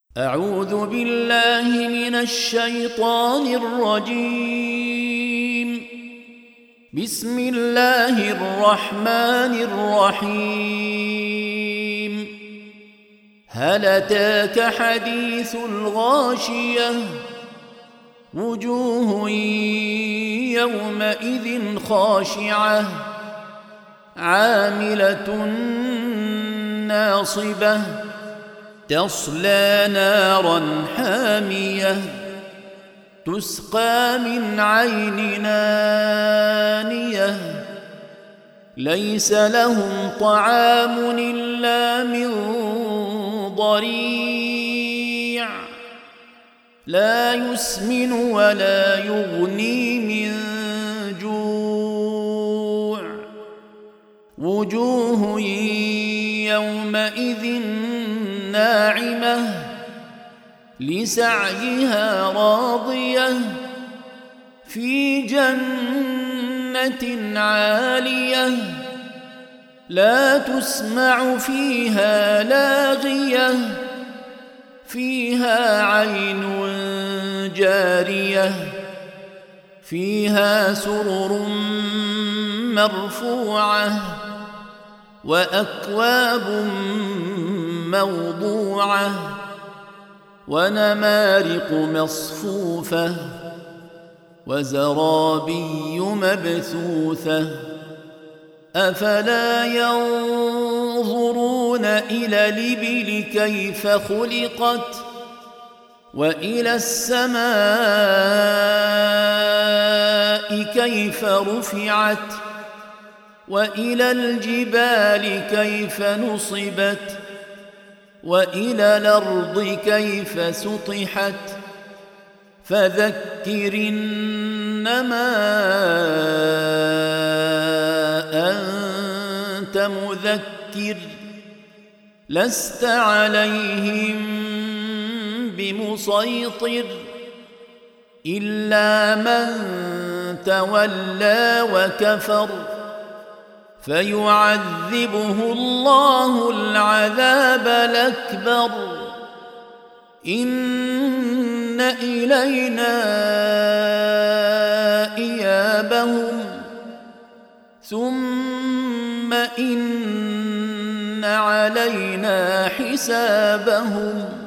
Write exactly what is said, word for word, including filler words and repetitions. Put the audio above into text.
أعوذ بالله من الشيطان الرجيم. بسم الله الرحمن الرحيم. هل أتاك حديث الغاشية؟ وجوه يومئذ خاشعة عاملة ناصبة تصلى نارا حامية تسقى من عين آنية ليس لهم طعام إلا من ضريع لا يسمن ولا يغني من جوع وجوه يومئذ ناعمة لسعيها راضية في جنة عالية لا تسمع فيها لاغية فيها عين جارية فيها سرر مرفوعة وأكواب موضوعة ونمارق مصفوفة وزرابي مبثوثة أفلا ينظرون إلى الإبل كيف خلقت وإلى السماء كيف رفعت وإلى الجبال كيف نصبت وإلى الأرض كيف سطحت فذكر إنما أنت مذكر لست عليهم بمسيطر إلا من تولى وكفر فيعذبه الله العذاب الأكبر إن إلينا إيابهم ثم إن علينا حسابهم